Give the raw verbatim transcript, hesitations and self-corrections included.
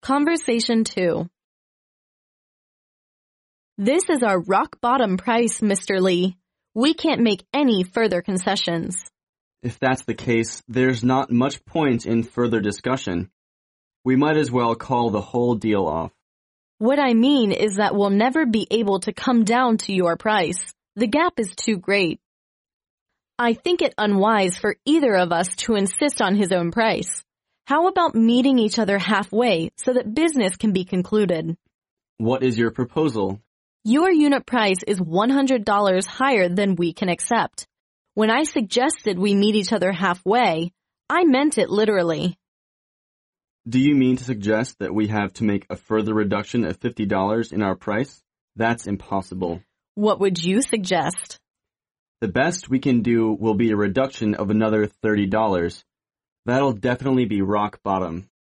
Conversation two. This is our rock bottom price, Mister Lee. We can't make any further concessions. If that's the case, there's not much point in further discussion. We might as well call the whole deal off. What I mean is that we'll never be able to come down to your price. The gap is too great. I think it unwise for either of us to insist on his own price. How about meeting each other halfway so that business can be concluded? What is your proposal? Your unit price is one hundred dollars higher than we can accept. When I suggested we meet each other halfway, I meant it literally. Do you mean to suggest that we have to make a further reduction of fifty dollars in our price? That's impossible. What would you suggest? The best we can do will be a reduction of another thirty dollars. That'll definitely be rock bottom.